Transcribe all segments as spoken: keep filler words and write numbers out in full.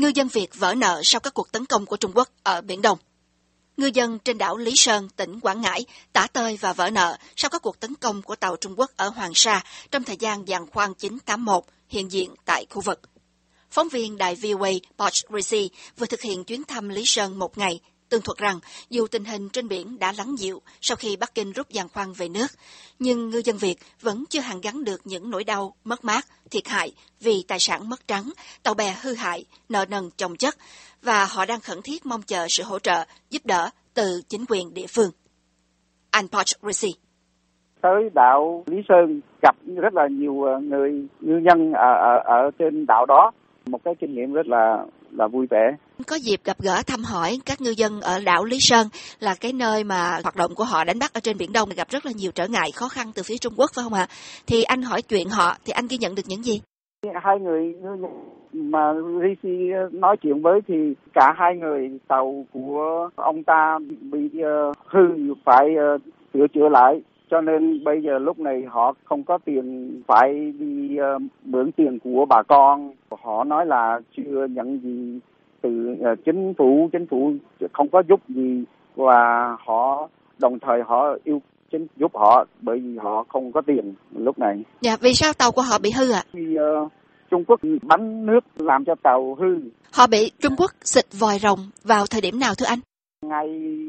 Ngư dân Việt vỡ nợ sau các cuộc tấn công của Trung Quốc ở Biển Đông. Ngư dân trên đảo Lý Sơn, tỉnh Quảng Ngãi tả tơi và vỡ nợ sau các cuộc tấn công của tàu Trung Quốc ở Hoàng Sa trong thời gian giàn khoan chín tám mốt hiện diện tại khu vực. Phóng viên đài vê o a Bosch Risi vừa thực hiện chuyến thăm Lý Sơn một ngày, tường thuật rằng dù tình hình trên biển đã lắng dịu sau khi Bắc Kinh rút giàn khoan về nước, nhưng ngư dân Việt vẫn chưa hàn gắn được những nỗi đau, mất mát, thiệt hại vì tài sản mất trắng, tàu bè hư hại, nợ nần chồng chất, và họ đang khẩn thiết mong chờ sự hỗ trợ, giúp đỡ từ chính quyền địa phương. Anh Bosch Risi tới đảo Lý Sơn gặp rất là nhiều người ngư dân ở, ở ở trên đảo đó, một cái kinh nghiệm rất là là vui vẻ. Có dịp gặp gỡ thăm hỏi các ngư dân ở đảo Lý Sơn, là cái nơi mà hoạt động của họ đánh bắt ở trên Biển Đông gặp rất là nhiều trở ngại khó khăn từ phía Trung Quốc, phải không ạ? Thì anh hỏi chuyện họ thì anh ghi nhận được những gì? Hai người mà Rishi nói chuyện với thì cả hai người tàu của ông ta bị uh, hư, phải uh, sửa chữa lại. Cho nên bây giờ lúc này họ không có tiền, phải đi uh, mượn tiền của bà con. Họ nói là chưa nhận gì từ uh, chính phủ, chính phủ không có giúp gì, và họ đồng thời họ yêu chính giúp họ bởi vì họ không có tiền lúc này. Dạ, vì sao tàu của họ bị hư ạ? À? Vì uh, Trung Quốc bắn nước làm cho tàu hư. Họ bị Trung Quốc xịt vòi rồng vào thời điểm nào thưa anh? Ngày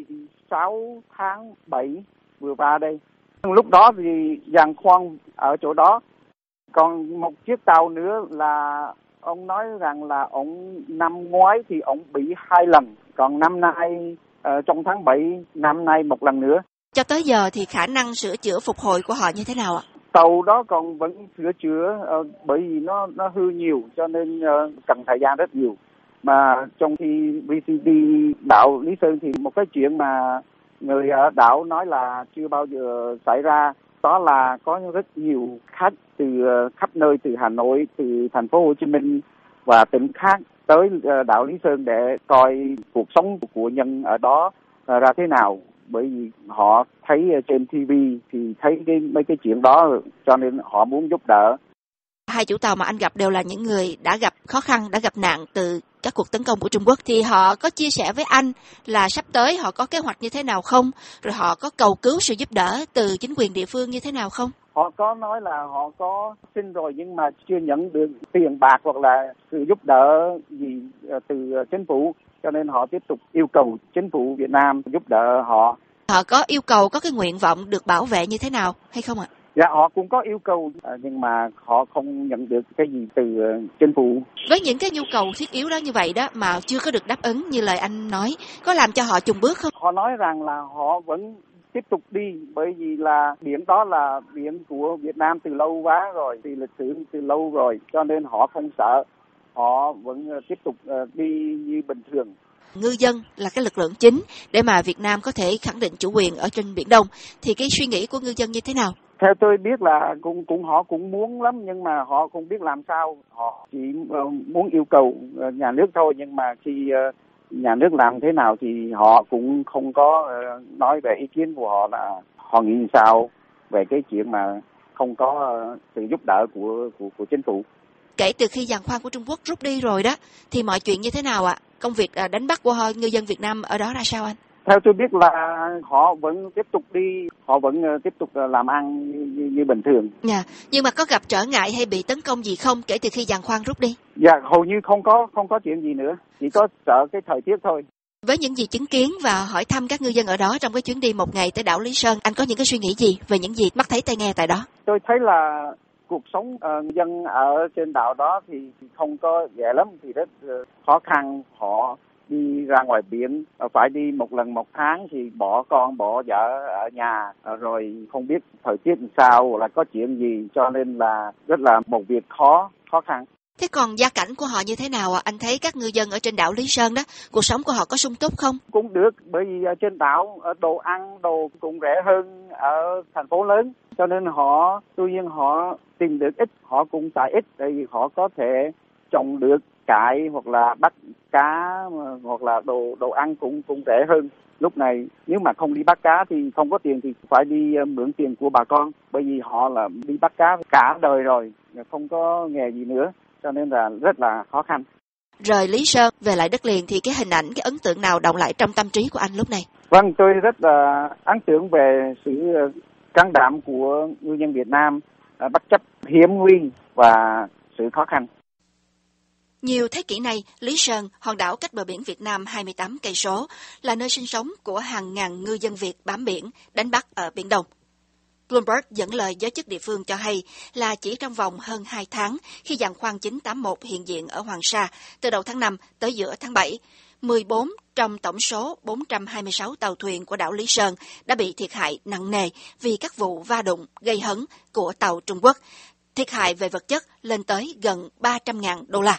sáu tháng bảy vừa qua đây. Lúc đó thì giàn khoan ở chỗ đó. Còn một chiếc tàu nữa là ông nói rằng là ông năm ngoái thì ông bị hai lần. Còn năm nay, uh, trong tháng bảy năm nay một lần nữa. Cho tới giờ thì khả năng sửa chữa phục hồi của họ như thế nào ạ? Tàu đó còn vẫn sửa chữa uh, bởi vì nó nó hư nhiều, cho nên uh, cần thời gian rất nhiều. Mà trong khi vê xê đê đảo Lý Sơn thì một cái chuyện mà người ở đảo nói là chưa bao giờ xảy ra, đó là có rất nhiều khách từ uh, khắp nơi, từ Hà Nội, từ thành phố Hồ Chí Minh và tỉnh khác tới uh, đảo Lý Sơn để coi cuộc sống của nhân ở đó uh, ra thế nào. Bởi vì họ thấy trên ti vi thì thấy cái mấy cái chuyện đó, cho nên họ muốn giúp đỡ. Hai chủ tàu mà anh gặp đều là những người đã gặp khó khăn, đã gặp nạn từ các cuộc tấn công của Trung Quốc. Thì họ có chia sẻ với anh là sắp tới họ có kế hoạch như thế nào không? Rồi họ có cầu cứu sự giúp đỡ từ chính quyền địa phương như thế nào không? Họ có nói là họ có xin rồi nhưng mà chưa nhận được tiền bạc hoặc là sự giúp đỡ gì từ chính phủ. Cho nên họ tiếp tục yêu cầu chính phủ Việt Nam giúp đỡ họ. Họ có yêu cầu, có cái nguyện vọng được bảo vệ như thế nào hay không ạ? Dạ, họ cũng có yêu cầu nhưng mà họ không nhận được cái gì từ chính phủ. Với những cái nhu cầu thiết yếu đó như vậy đó mà chưa có được đáp ứng như lời anh nói, có làm cho họ chùn bước không? Họ nói rằng là họ vẫn tiếp tục đi bởi vì là biển đó là biển của Việt Nam từ lâu quá rồi, từ lịch sử từ lâu rồi, cho nên họ không sợ, họ vẫn tiếp tục đi như bình thường. Ngư dân là cái lực lượng chính để mà Việt Nam có thể khẳng định chủ quyền ở trên Biển Đông, thì cái suy nghĩ của ngư dân như thế nào? Theo tôi biết là cũng cũng họ cũng muốn lắm nhưng mà họ không biết làm sao, họ chỉ muốn yêu cầu nhà nước thôi, nhưng mà khi nhà nước làm thế nào thì họ cũng không có nói về ý kiến của họ là họ nghĩ sao về cái chuyện mà không có sự giúp đỡ của của, của chính phủ. Kể từ khi giàn khoan của Trung Quốc rút đi rồi đó, thì mọi chuyện như thế nào ạ? Công việc đánh bắt của họ, ngư dân Việt Nam ở đó ra sao anh? Theo tôi biết là họ vẫn tiếp tục đi, họ vẫn tiếp tục làm ăn như, như bình thường. Dạ, nhưng mà có gặp trở ngại hay bị tấn công gì không kể từ khi giàn khoan rút đi? Dạ, hầu như không có không có chuyện gì nữa, chỉ có sợ cái thời tiết thôi. Với những gì chứng kiến và hỏi thăm các ngư dân ở đó trong cái chuyến đi một ngày tới đảo Lý Sơn, anh có những cái suy nghĩ gì về những gì mắt thấy tai nghe tại đó? Tôi thấy là cuộc sống uh, dân ở trên đảo đó thì không có dễ lắm, thì rất uh, khó khăn. Họ đi ra ngoài biển phải đi một lần một tháng thì bỏ con bỏ vợ ở nhà, rồi không biết thời tiết làm sao là có chuyện gì, cho nên là rất là một việc khó khó khăn. Thế còn gia cảnh của họ như thế nào ạ? Anh thấy các ngư dân ở trên đảo Lý Sơn đó, cuộc sống của họ có sung túc không? Cũng được, bởi vì ở trên đảo đồ ăn đồ cũng rẻ hơn ở thành phố lớn, cho nên họ tuy nhiên họ tìm được ít, họ cũng xài ít, tại vì họ có thể trồng được cải hoặc là bắt cá hoặc là đồ đồ ăn cũng cũng rẻ hơn. Lúc này nếu mà không đi bắt cá thì không có tiền thì phải đi mượn tiền của bà con, bởi vì họ là đi bắt cá cả đời rồi, không có nghề gì nữa, cho nên là rất là khó khăn. rời Lý Sơn về lại đất liền thì cái hình ảnh, cái ấn tượng nào đọng lại trong tâm trí của anh lúc này? Vâng, tôi rất là ấn tượng về sự can đảm của ngư dân Việt Nam bất chấp hiểm nguy và sự khó khăn. Nhiều thế kỷ nay, Lý Sơn, hòn đảo cách bờ biển Việt Nam hai mươi tám cây số, là nơi sinh sống của hàng ngàn ngư dân Việt bám biển, đánh bắt ở Biển Đông. Bloomberg dẫn lời giới chức địa phương cho hay là chỉ trong vòng hơn hai tháng, khi giàn khoan chín tám mốt hiện diện ở Hoàng Sa từ đầu tháng năm tới giữa tháng bảy, mười bốn trong tổng số bốn trăm hai mươi sáu tàu thuyền của đảo Lý Sơn đã bị thiệt hại nặng nề vì các vụ va đụng gây hấn của tàu Trung Quốc. Thiệt hại về vật chất lên tới gần ba trăm nghìn đô la.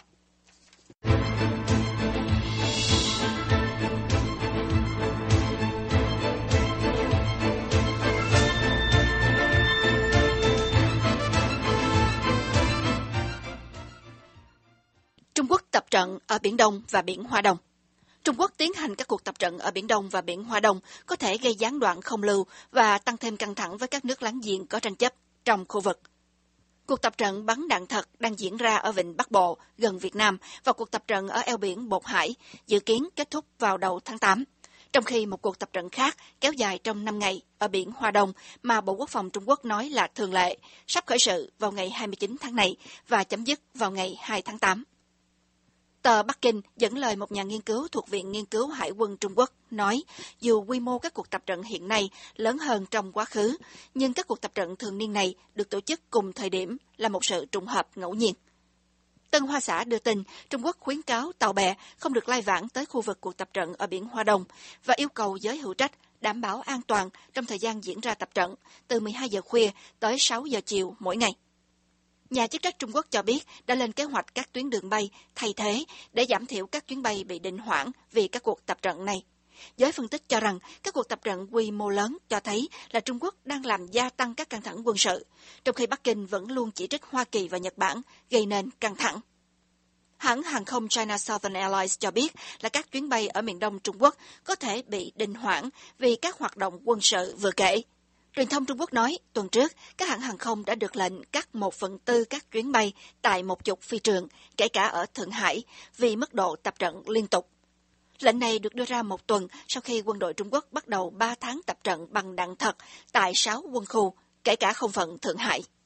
Trung Quốc tập trận ở Biển Đông và Biển Hoa Đông. Trung Quốc tiến hành các cuộc tập trận ở Biển Đông và Biển Hoa Đông có thể gây gián đoạn không lưu và tăng thêm căng thẳng với các nước láng giềng có tranh chấp trong khu vực. Cuộc tập trận bắn đạn thật đang diễn ra ở Vịnh Bắc Bộ gần Việt Nam và cuộc tập trận ở eo biển Bột Hải dự kiến kết thúc vào đầu tháng tám. Trong khi một cuộc tập trận khác kéo dài trong năm ngày ở Biển Hoa Đông mà Bộ Quốc phòng Trung Quốc nói là thường lệ, sắp khởi sự vào ngày hai mươi chín tháng này và chấm dứt vào ngày hai tháng tám. Tờ Bắc Kinh dẫn lời một nhà nghiên cứu thuộc Viện Nghiên cứu Hải quân Trung Quốc nói, dù quy mô các cuộc tập trận hiện nay lớn hơn trong quá khứ, nhưng các cuộc tập trận thường niên này được tổ chức cùng thời điểm là một sự trùng hợp ngẫu nhiên. Tân Hoa Xã đưa tin Trung Quốc khuyến cáo tàu bè không được lai vãng tới khu vực cuộc tập trận ở Biển Hoa Đông và yêu cầu giới hữu trách đảm bảo an toàn trong thời gian diễn ra tập trận từ mười hai giờ khuya tới sáu giờ chiều mỗi ngày. Nhà chức trách Trung Quốc cho biết đã lên kế hoạch các tuyến đường bay thay thế để giảm thiểu các chuyến bay bị đình hoãn vì các cuộc tập trận này. Giới phân tích cho rằng các cuộc tập trận quy mô lớn cho thấy là Trung Quốc đang làm gia tăng các căng thẳng quân sự, trong khi Bắc Kinh vẫn luôn chỉ trích Hoa Kỳ và Nhật Bản gây nên căng thẳng. Hãng hàng không China Southern Airlines cho biết là các chuyến bay ở miền Đông Trung Quốc có thể bị đình hoãn vì các hoạt động quân sự vừa kể. Truyền thông Trung Quốc nói tuần trước các hãng hàng không đã được lệnh cắt một phần tư các chuyến bay tại một chục phi trường, kể cả ở Thượng Hải, vì mức độ tập trận liên tục. Lệnh này được đưa ra một tuần sau khi quân đội Trung Quốc bắt đầu ba tháng tập trận bằng đạn thật tại sáu quân khu, kể cả không phận Thượng Hải.